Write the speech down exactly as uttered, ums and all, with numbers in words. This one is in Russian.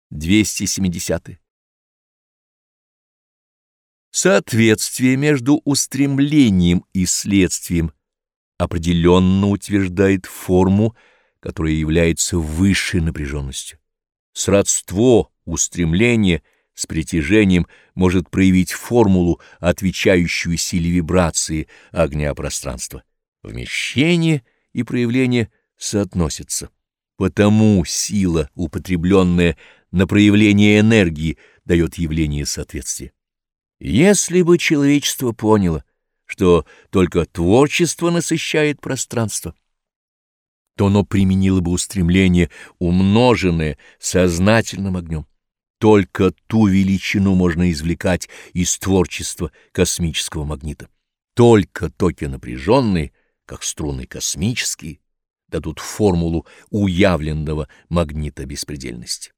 двести семьдесят. Соответствие между устремлением и следствием определенно утверждает форму, которая является высшей напряженностью. Сродство устремления с притяжением может проявить формулу, отвечающую силе вибрации огня пространства. Вмещение и проявление соотносятся. Потому сила, употребленная на проявление энергии, дает явление соответствия. Если бы человечество поняло, что только творчество насыщает пространство, то оно применило бы устремление, умноженное сознательным огнем. Только ту величину можно извлекать из творчества космического магнита. Только токи напряженные, как струны космические, дадут формулу уявленного магнита беспредельности.